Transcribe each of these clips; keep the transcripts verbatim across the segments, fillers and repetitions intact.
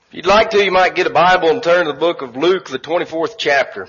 If you'd like to, you might get a Bible and turn to the book of Luke, the twenty-fourth chapter.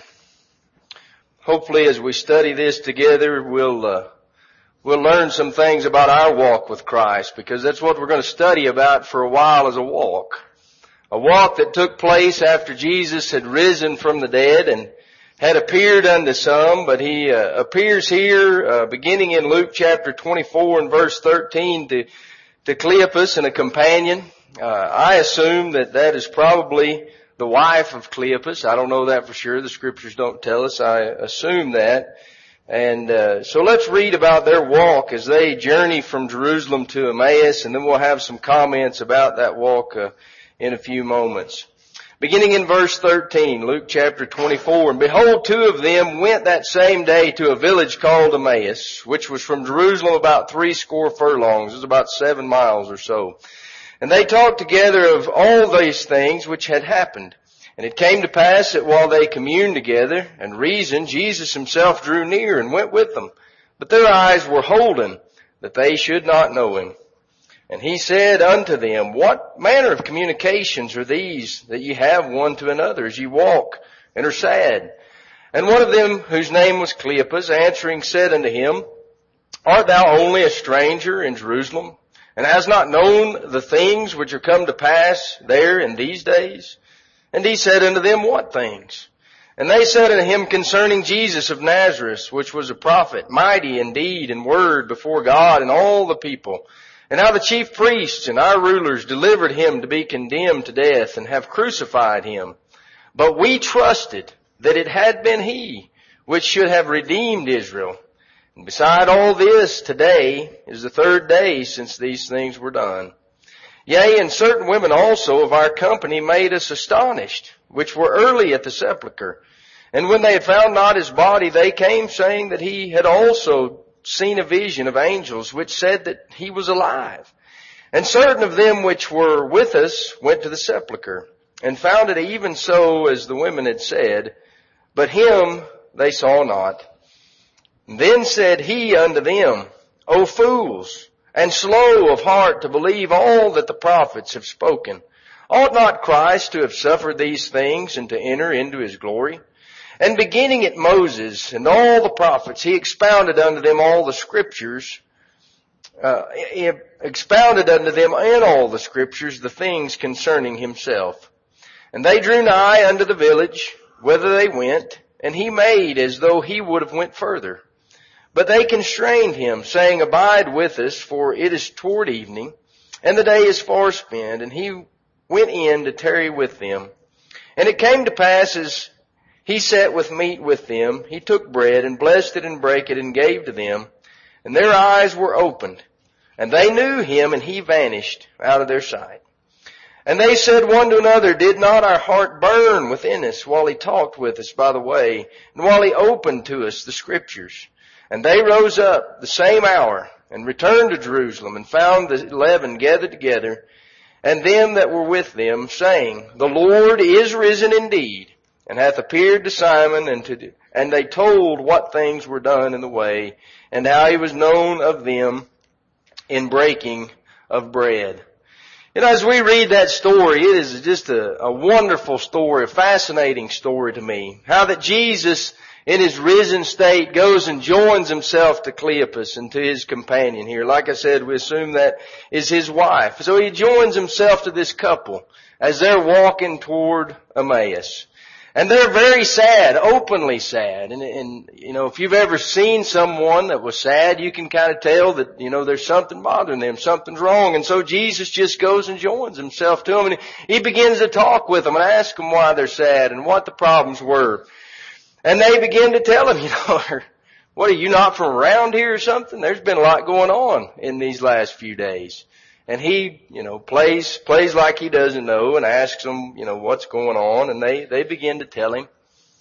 Hopefully as we study this together, we'll, uh, we'll learn some things about our walk with Christ, because that's what we're going to study about for a while, is a walk. A walk that took place after Jesus had risen from the dead and had appeared unto some, but he uh, appears here, uh, beginning in Luke chapter twenty-four and verse thirteen to, to Cleopas and a companion. Uh, I assume that that is probably the wife of Cleopas. I don't know that for sure. The scriptures don't tell us. I assume that. And uh, so let's read about their walk as they journey from Jerusalem to Emmaus, and then we'll have some comments about that walk uh, in a few moments. Beginning in verse thirteen, Luke chapter twenty-four, and behold, two of them went that same day to a village called Emmaus, which was from Jerusalem about three score furlongs. It was about seven miles or so. And they talked together of all these things which had happened. And it came to pass that while they communed together and reasoned, Jesus himself drew near and went with them. But their eyes were holden, that they should not know him. And he said unto them, What manner of communications are these that ye have one to another as ye walk and are sad? And one of them, whose name was Cleopas, answering said unto him, Art thou only a stranger in Jerusalem, and hast not known the things which are come to pass there in these days? And he said unto them, What things? And they said unto him, Concerning Jesus of Nazareth, which was a prophet, mighty in deed and word before God and all the people, and how the chief priests and our rulers delivered him to be condemned to death, and have crucified him. But we trusted that it had been he which should have redeemed Israel. And beside all this, today is the third day since these things were done. Yea, and certain women also of our company made us astonished, which were early at the sepulchre. And when they had found not his body, they came, saying that he had also seen a vision of angels, which said that he was alive. And certain of them which were with us went to the sepulchre, and found it even so as the women had said, but him they saw not. Then said he unto them, O fools, and slow of heart to believe all that the prophets have spoken. Ought not Christ to have suffered these things and to enter into his glory? And beginning at Moses and all the prophets, he expounded unto them all the scriptures, uh, he expounded unto them in all the scriptures the things concerning himself. And they drew nigh unto the village, whither they went, and he made as though he would have went further. But they constrained him, saying, Abide with us, for it is toward evening, and the day is far spent. And he went in to tarry with them. And it came to pass, as he sat with meat with them, he took bread, and blessed it, and brake it, and gave to them. And their eyes were opened, and they knew him, and he vanished out of their sight. And they said one to another, Did not our heart burn within us while he talked with us by the way, and while he opened to us the scriptures? And they rose up the same hour and returned to Jerusalem, and found the eleven gathered together, and them that were with them, saying, The Lord is risen indeed, and hath appeared to Simon. And to and they told what things were done in the way, and how he was known of them in breaking of bread. You know, as we read that story, it is just a, a wonderful story, a fascinating story to me. How that Jesus, in his risen state, goes and joins himself to Cleopas and to his companion here. Like I said, we assume that is his wife. So he joins himself to this couple as they're walking toward Emmaus. And they're very sad, openly sad. And, and, you know, if you've ever seen someone that was sad, you can kind of tell that, you know, there's something bothering them, something's wrong. And so Jesus just goes and joins himself to them, and he begins to talk with them and ask them why they're sad and what the problems were. And they begin to tell him, you know, what, are you not from around here or something? There's been a lot going on in these last few days. And he, you know, plays, plays like he doesn't know and asks them, you know, what's going on. And they, they begin to tell him.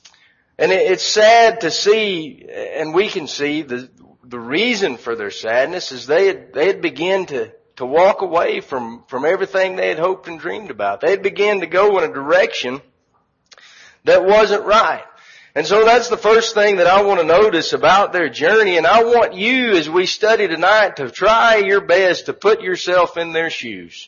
And it, it's sad to see, and we can see the, the reason for their sadness is they had, they had begun to, to walk away from, from everything they had hoped and dreamed about. They had begun to go in a direction that wasn't right. And so that's the first thing that I want to notice about their journey. And I want you, as we study tonight, to try your best to put yourself in their shoes.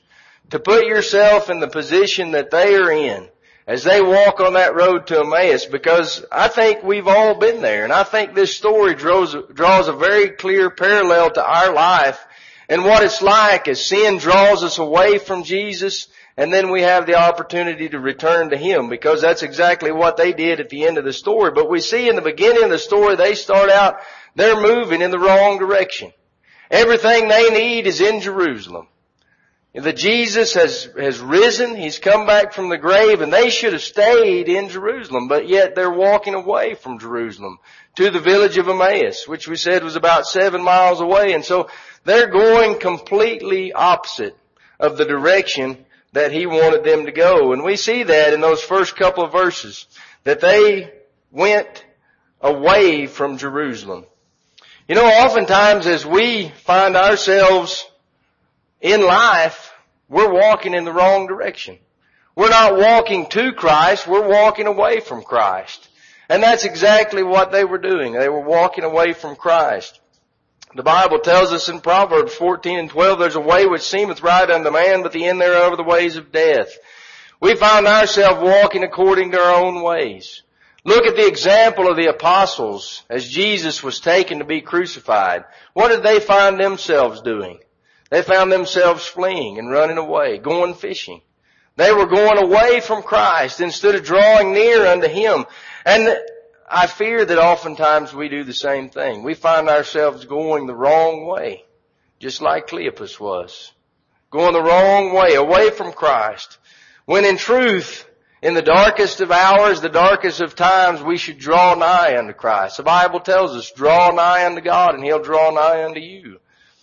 to put yourself in the position that they are in as they walk on that road to Emmaus, because I think we've all been there, and I think this story draws, draws a very clear parallel to our life and what it's like as sin draws us away from Jesus, and then we have the opportunity to return to Him, because that's exactly what they did at the end of the story. But we see in the beginning of the story, they start out, they're moving in the wrong direction. Everything they need is in Jerusalem. That Jesus has, has risen, He's come back from the grave, and they should have stayed in Jerusalem, but yet they're walking away from Jerusalem to the village of Emmaus, which we said was about seven miles away. And so they're going completely opposite of the direction that He wanted them to go. And we see that in those first couple of verses, that they went away from Jerusalem. You know, oftentimes as we find ourselves in life, we're walking in the wrong direction. We're not walking to Christ, we're walking away from Christ. And that's exactly what they were doing. They were walking away from Christ. The Bible tells us in Proverbs fourteen and twelve, there's a way which seemeth right unto man, but the end thereof are the ways of death. We find ourselves walking according to our own ways. Look at the example of the apostles as Jesus was taken to be crucified. What did they find themselves doing? They found themselves fleeing and running away, going fishing. They were going away from Christ instead of drawing near unto Him. And I fear that oftentimes we do the same thing. We find ourselves going the wrong way, just like Cleopas was. Going the wrong way, away from Christ. When in truth, in the darkest of hours, the darkest of times, we should draw nigh unto Christ. The Bible tells us, draw nigh unto God and He'll draw nigh unto you.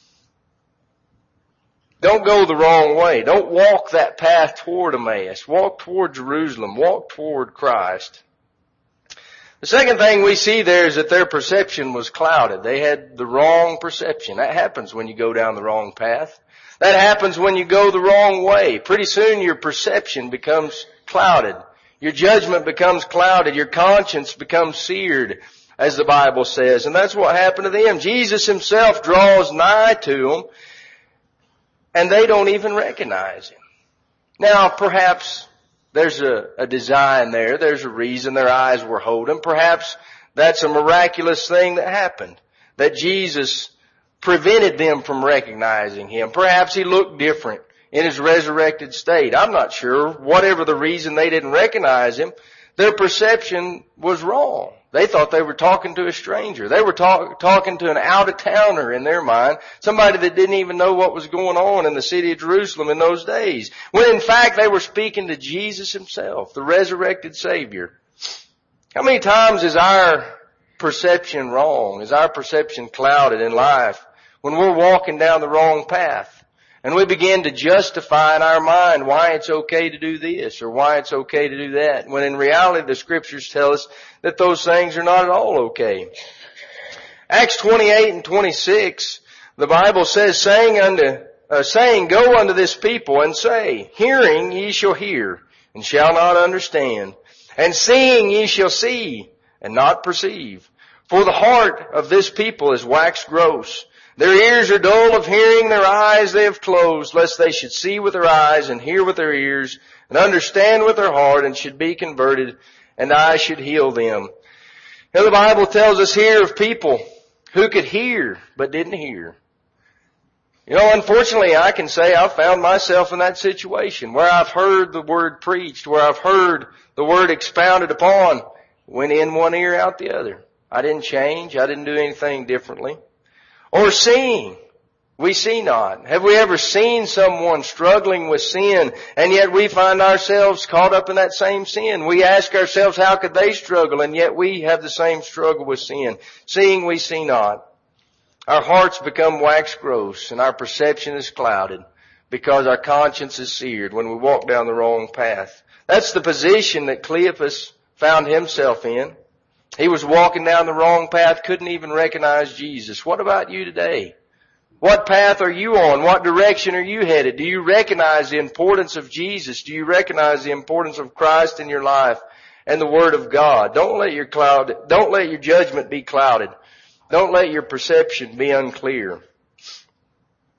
Don't go the wrong way. Don't walk that path toward Emmaus. Walk toward Jerusalem. Walk toward Christ. The second thing we see there is that their perception was clouded. They had the wrong perception. That happens when you go down the wrong path. That happens when you go the wrong way. Pretty soon your perception becomes clouded. Your judgment becomes clouded. Your conscience becomes seared, as the Bible says. And that's what happened to them. Jesus Himself draws nigh to them, and they don't even recognize Him. Now, perhaps there's a, a design there. There's a reason their eyes were holding. Perhaps that's a miraculous thing that happened, that Jesus prevented them from recognizing Him. Perhaps He looked different in His resurrected state. I'm not sure. Whatever the reason they didn't recognize Him, their perception was wrong. They thought they were talking to a stranger. They were talk, talking to an out-of-towner in their mind, somebody that didn't even know what was going on in the city of Jerusalem in those days, when in fact they were speaking to Jesus Himself, the resurrected Savior. How many times is our perception wrong? Is our perception clouded in life when we're walking down the wrong path? And we begin to justify in our mind why it's okay to do this or why it's okay to do that, when in reality the Scriptures tell us that those things are not at all okay. Acts twenty-eight and twenty-six, the Bible says, saying unto, uh, saying, go unto this people and say, hearing ye shall hear and shall not understand, and seeing ye shall see and not perceive. For the heart of this people is waxed gross. Their ears are dull of hearing, their eyes they have closed, lest they should see with their eyes and hear with their ears and understand with their heart and should be converted, and I should heal them. Now the Bible tells us here of people who could hear but didn't hear. You know, unfortunately I can say I've found myself in that situation where I've heard the Word preached, where I've heard the Word expounded upon, went in one ear, out the other. I didn't change. I didn't do anything differently. Or seeing, we see not. Have we ever seen someone struggling with sin, and yet we find ourselves caught up in that same sin? We ask ourselves, how could they struggle, and yet we have the same struggle with sin. Seeing, we see not. Our hearts become wax gross, and our perception is clouded because our conscience is seared when we walk down the wrong path. That's the position that Cleopas found himself in. He was walking down the wrong path, couldn't even recognize Jesus. What about you today? What path are you on? What direction are you headed? Do you recognize the importance of Jesus? Do you recognize the importance of Christ in your life and the Word of God? Don't let your cloud, don't let your judgment be clouded. Don't let your perception be unclear.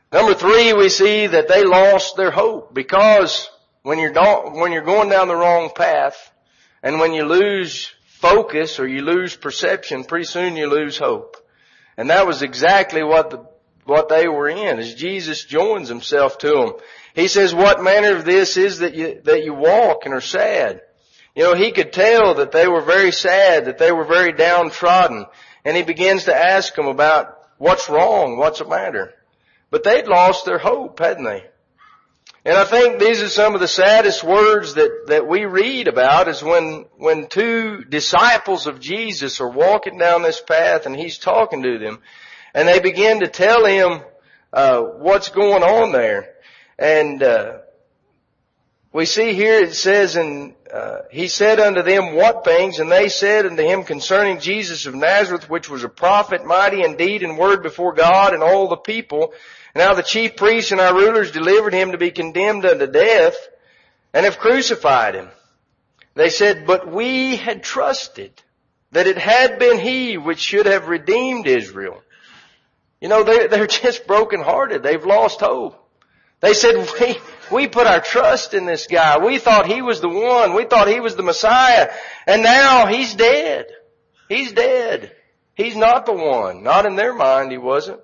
Number three, we see that they lost their hope, because when you're do- when you're going down the wrong path, and when you lose focus or you lose perception, pretty soon you lose hope. And that was exactly what the what they were in, as Jesus joins himself to them. He says, "What manner of this is that you that you walk and are sad?" You know, he could tell that they were very sad, that they were very downtrodden, and he begins to ask them about what's wrong, what's the matter. But they'd lost their hope, hadn't they? And I think these are some of the saddest words that, that we read about, is when, when two disciples of Jesus are walking down this path and he's talking to them, and they begin to tell him, uh, what's going on there. And, uh, we see here it says, and, uh, he said unto them, "What things?" And they said unto him concerning Jesus of Nazareth, which was a prophet, mighty in deed and word before God and all the people. And now the chief priests and our rulers delivered him to be condemned unto death, and have crucified him. They said, "But we had trusted that it had been he which should have redeemed Israel." You know, they're, they're just brokenhearted. They've lost hope. They said, we, we put our trust in this guy. We thought he was the one. We thought he was the Messiah. And now he's dead. He's dead. He's not the one. Not in their mind, he wasn't.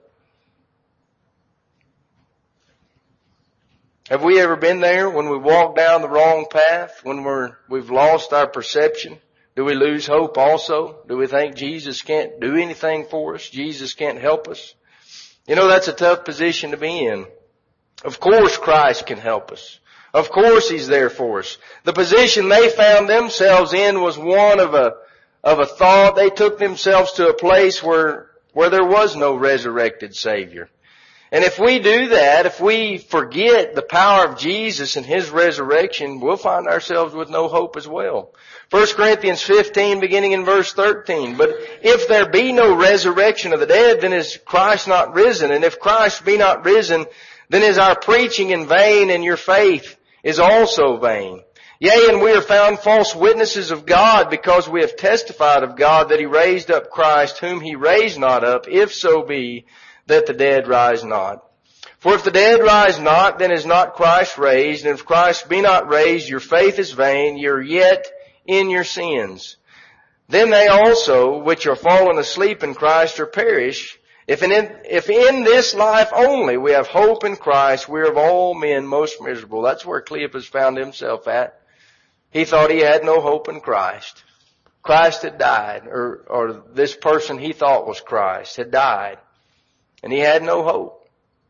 Have we ever been there when we walk down the wrong path, when we're, we've lost our perception? Do we lose hope also? Do we think Jesus can't do anything for us? Jesus can't help us? You know, that's a tough position to be in. Of course Christ can help us. Of course He's there for us. The position they found themselves in was one of a, of a thought. They took themselves to a place where, where there was no resurrected Savior. And if we do that, if we forget the power of Jesus and His resurrection, we'll find ourselves with no hope as well. First Corinthians fifteen, beginning in verse thirteen. "But if there be no resurrection of the dead, then is Christ not risen? And if Christ be not risen, then is our preaching in vain, and your faith is also vain. Yea, and we are found false witnesses of God, because we have testified of God that He raised up Christ, whom He raised not up, if so be that the dead rise not. For if the dead rise not, then is not Christ raised. And if Christ be not raised, your faith is vain, ye are yet in your sins. Then they also, which are fallen asleep in Christ, are perished. If in, if in this life only we have hope in Christ, we are of all men most miserable." That's where Cleopas found himself at. He thought he had no hope in Christ. Christ had died, or, or this person he thought was Christ had died. And he had no hope.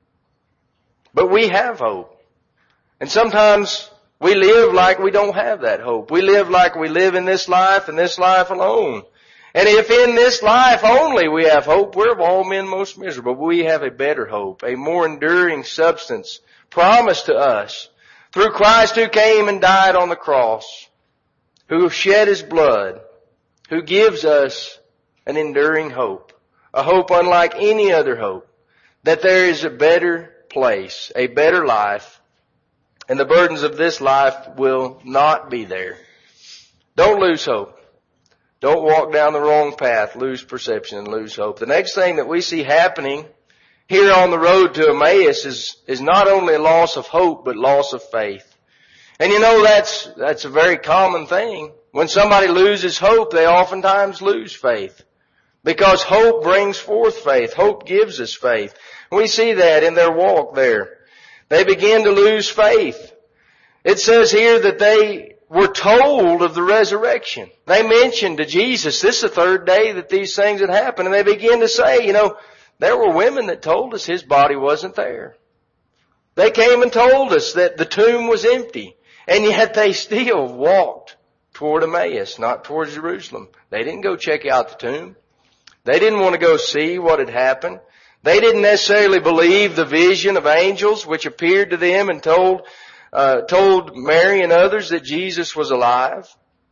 But we have hope. And sometimes we live like we don't have that hope. We live like we live in this life and this life alone. And if in this life only we have hope, we're of all men most miserable. We have a better hope, a more enduring substance promised to us through Christ, who came and died on the cross, who shed His blood, who gives us an enduring hope. A hope unlike any other hope, that there is a better place, a better life, and the burdens of this life will not be there. Don't lose hope. Don't walk down the wrong path, lose perception, and lose hope. The next thing that we see happening here on the road to Emmaus is, is not only a loss of hope, but loss of faith. And you know, that's, that's a very common thing. When somebody loses hope, they oftentimes lose faith. Because hope brings forth faith. Hope gives us faith. We see that in their walk there. They begin to lose faith. It says here that they were told of the resurrection. They mentioned to Jesus, this is the third day that these things had happened. And they begin to say, you know, there were women that told us His body wasn't there. They came and told us that the tomb was empty. And yet they still walked toward Emmaus, not towards Jerusalem. They didn't go check out the tomb. They didn't want to go see what had happened. They didn't necessarily believe the vision of angels which appeared to them and told, uh, told Mary and others that Jesus was alive.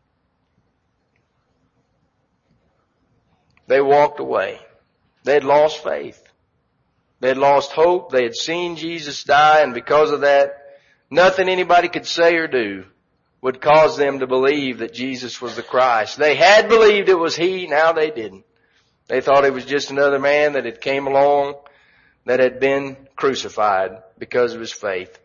They walked away. They had lost faith. They had lost hope. They had seen Jesus die, and because of that, nothing anybody could say or do would cause them to believe that Jesus was the Christ. They had believed it was He, now they didn't. They thought it was just another man that had came along that had been crucified because of his faith.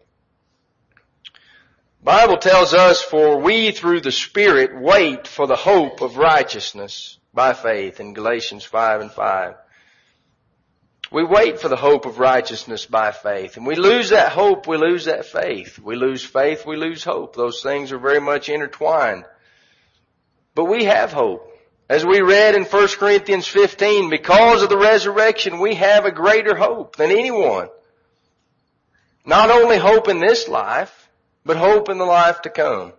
The Bible tells us, for we through the Spirit wait for the hope of righteousness by faith in Galatians five and five. We wait for the hope of righteousness by faith. And we lose that hope, we lose that faith. We lose faith, we lose hope. Those things are very much intertwined. But we have hope. As we read in First Corinthians fifteen, because of the resurrection, we have a greater hope than anyone. Not only hope in this life, but hope in the life to come.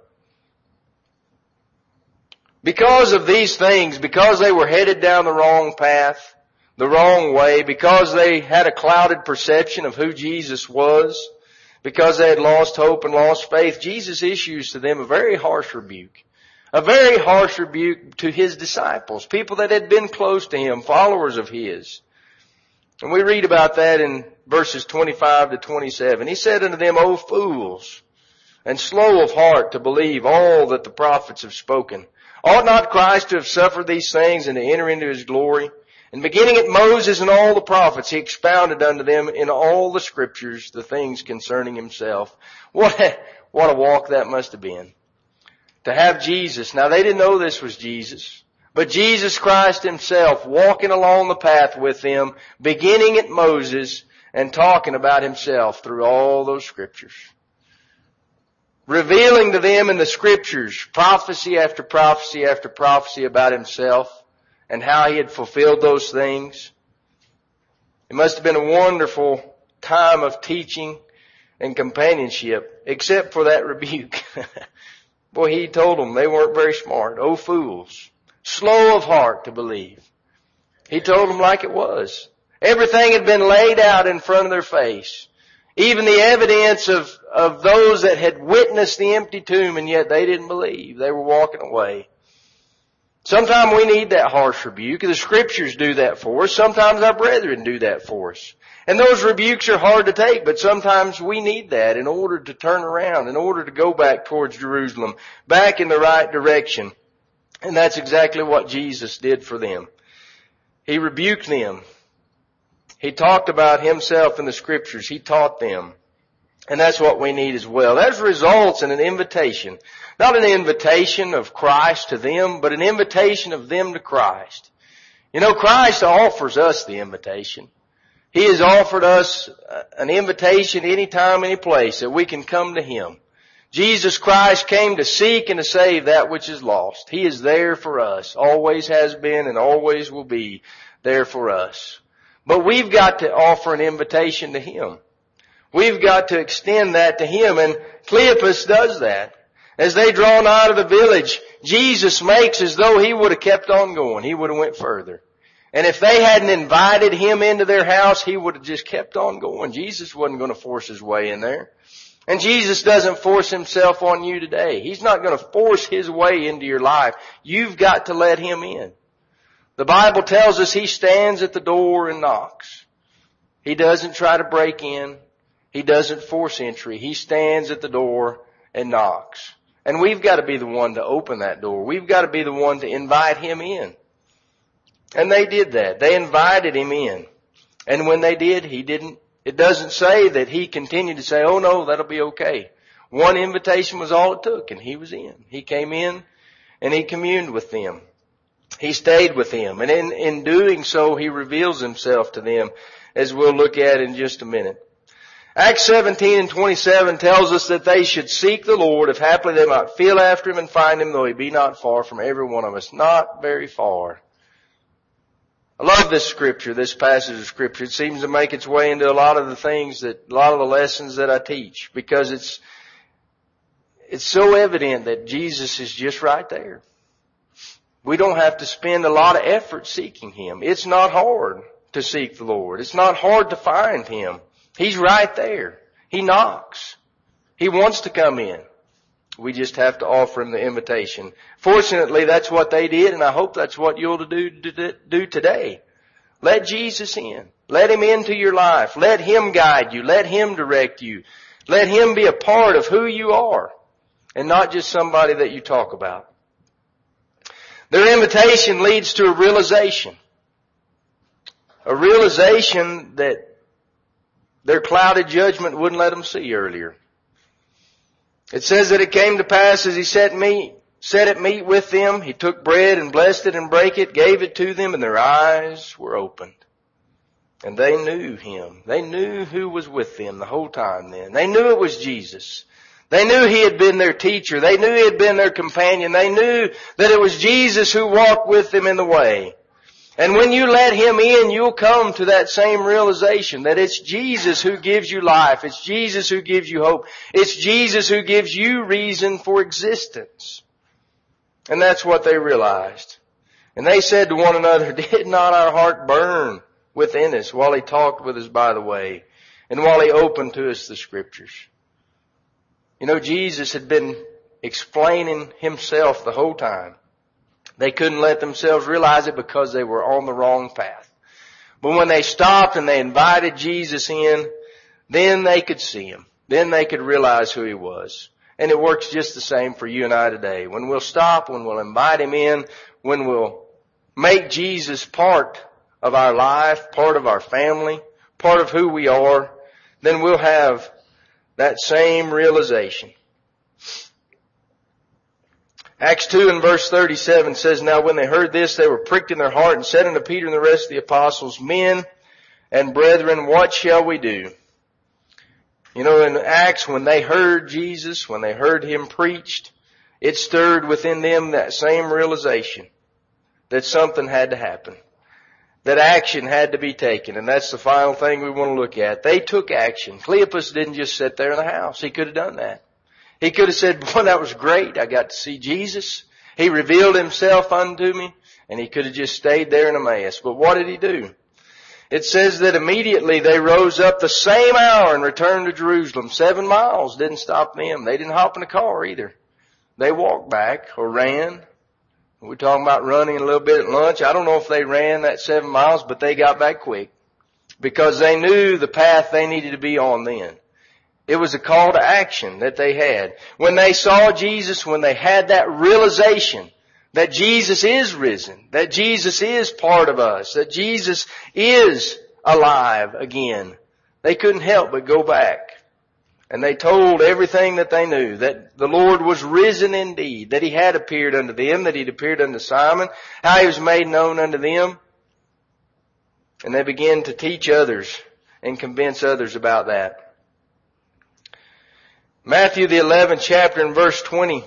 Because of these things, because they were headed down the wrong path, the wrong way, because they had a clouded perception of who Jesus was, because they had lost hope and lost faith, Jesus issues to them a very harsh rebuke. A very harsh rebuke to his disciples, people that had been close to him, followers of his. And we read about that in verses twenty-five to twenty-seven. He said unto them, O fools, and slow of heart to believe all that the prophets have spoken. Ought not Christ to have suffered these things and to enter into his glory? And beginning at Moses and all the prophets, he expounded unto them in all the scriptures the things concerning himself. What a, what a walk that must have been. To have Jesus. Now they didn't know this was Jesus, but Jesus Christ himself walking along the path with them, beginning at Moses and talking about himself through all those scriptures. Revealing to them in the scriptures prophecy after prophecy after prophecy about himself and how he had fulfilled those things. It must have been a wonderful time of teaching and companionship, except for that rebuke. Boy, he told them they weren't very smart. Oh, fools, slow of heart to believe. He told them like it was. Everything had been laid out in front of their face. Even the evidence of, of those that had witnessed the empty tomb, and yet they didn't believe. They were walking away. Sometimes we need that harsh rebuke. The scriptures do that for us. Sometimes our brethren do that for us. And those rebukes are hard to take, but sometimes we need that in order to turn around, in order to go back towards Jerusalem, back in the right direction. And that's exactly what Jesus did for them. He rebuked them. He talked about himself in the scriptures. He taught them. And that's what we need as well. That results in an invitation. Not an invitation of Christ to them, but an invitation of them to Christ. You know, Christ offers us the invitation. He has offered us an invitation anytime, any place that we can come to him. Jesus Christ came to seek and to save that which is lost. He is there for us. Always has been and always will be there for us. But we've got to offer an invitation to him. We've got to extend that to him, and Cleopas does that. As they draw nigh to the village, Jesus makes as though he would have kept on going. He would have went further. And if they hadn't invited him into their house, he would have just kept on going. Jesus wasn't going to force his way in there. And Jesus doesn't force himself on you today. He's not going to force his way into your life. You've got to let him in. The Bible tells us he stands at the door and knocks. He doesn't try to break in. He doesn't force entry. He stands at the door and knocks. And we've got to be the one to open that door. We've got to be the one to invite him in. And they did that. They invited him in. And when they did, he didn't, it doesn't say that he continued to say, oh no, that'll be okay. One invitation was all it took, and he was in. He came in and he communed with them. He stayed with them. And in, in doing so, he reveals himself to them, as we'll look at in just a minute. Acts seventeen and twenty-seven tells us that they should seek the Lord, if haply they might feel after him and find him, though he be not far from every one of us. Not very far. I love this scripture, this passage of scripture. It seems to make its way into a lot of the things that, a lot of the lessons that I teach, because it's, it's so evident that Jesus is just right there. We don't have to spend a lot of effort seeking him. It's not hard to seek the Lord. It's not hard to find him. He's right there. He knocks. He wants to come in. We just have to offer him the invitation. Fortunately, that's what they did, and I hope that's what you'll do, do today. Let Jesus in. Let him into your life. Let him guide you. Let him direct you. Let him be a part of who you are, and not just somebody that you talk about. Their invitation leads to a realization. A realization that their clouded judgment wouldn't let them see earlier. It says that it came to pass as he sat meat, sat at meat with them, he took bread and blessed it and brake it, gave it to them, and their eyes were opened. And they knew him. They knew who was with them the whole time then. They knew it was Jesus. They knew he had been their teacher. They knew he had been their companion. They knew that it was Jesus who walked with them in the way. And when you let him in, you'll come to that same realization that it's Jesus who gives you life. It's Jesus who gives you hope. It's Jesus who gives you reason for existence. And that's what they realized. And they said to one another, did not our heart burn within us while he talked with us by the way, and while he opened to us the scriptures? You know, Jesus had been explaining himself the whole time. They couldn't let themselves realize it because they were on the wrong path. But when they stopped and they invited Jesus in, then they could see him. Then they could realize who he was. And it works just the same for you and I today. When we'll stop, when we'll invite him in, when we'll make Jesus part of our life, part of our family, part of who we are, then we'll have that same realization. Acts two and verse thirty-seven says, now when they heard this, they were pricked in their heart and said unto Peter and the rest of the apostles, men and brethren, what shall we do? You know, in Acts, when they heard Jesus, when they heard him preached, it stirred within them that same realization that something had to happen, that action had to be taken. And that's the final thing we want to look at. They took action. Cleopas didn't just sit there in the house. He could have done that. He could have said, boy, that was great. I got to see Jesus. He revealed himself unto me. And he could have just stayed there in Emmaus. But what did he do? It says that immediately they rose up the same hour and returned to Jerusalem. Seven miles didn't stop them. They didn't hop in a car either. They walked back or ran. We're talking about running a little bit at lunch. I don't know if they ran that seven miles, but they got back quick because they knew the path they needed to be on then. It was a call to action that they had. When they saw Jesus, when they had that realization that Jesus is risen, that Jesus is part of us, that Jesus is alive again, they couldn't help but go back. And they told everything that they knew, that the Lord was risen indeed, that he had appeared unto them, that he'd appeared unto Simon, how he was made known unto them. And they began to teach others and convince others about that. Matthew the eleventh chapter and verse twenty.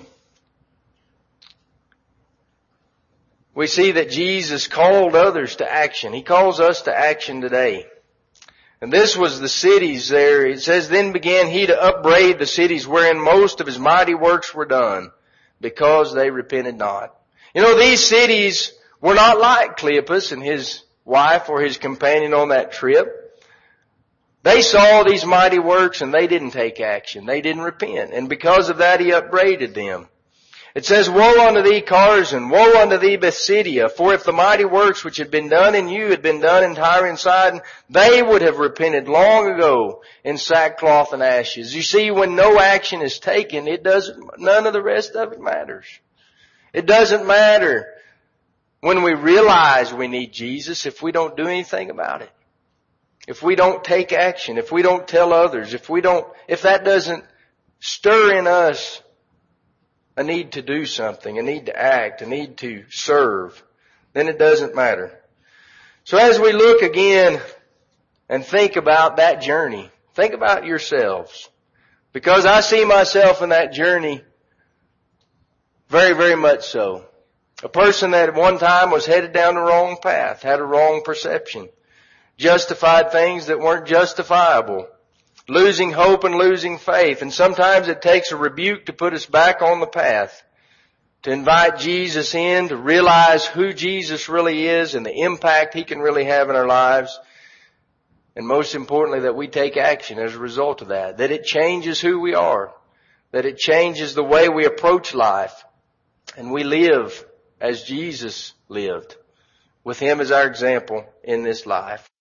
We see that Jesus called others to action. He calls us to action today. And this was the cities there. It says, then began he to upbraid the cities wherein most of his mighty works were done, because they repented not. You know, these cities were not like Cleopas and his wife or his companion on that trip. They saw these mighty works and they didn't take action. They didn't repent. And because of that, he upbraided them. It says, woe unto thee, Chorazin, woe unto thee, Bethsaida, for if the mighty works which had been done in you had been done in Tyre and Sidon, they would have repented long ago in sackcloth and ashes. You see, when no action is taken, it doesn't, none of the rest of it matters. It doesn't matter when we realize we need Jesus if we don't do anything about it. If we don't take action, if we don't tell others, if we don't, if that doesn't stir in us a need to do something, a need to act, a need to serve, then it doesn't matter. So as we look again and think about that journey, think about yourselves. Because I see myself in that journey very, very much so. A person that at one time was headed down the wrong path, had a wrong perception, justified things that weren't justifiable, losing hope and losing faith. And sometimes it takes a rebuke to put us back on the path, to invite Jesus in, to realize who Jesus really is and the impact he can really have in our lives. And most importantly, that we take action as a result of that, that it changes who we are, that it changes the way we approach life, and we live as Jesus lived, with him as our example in this life.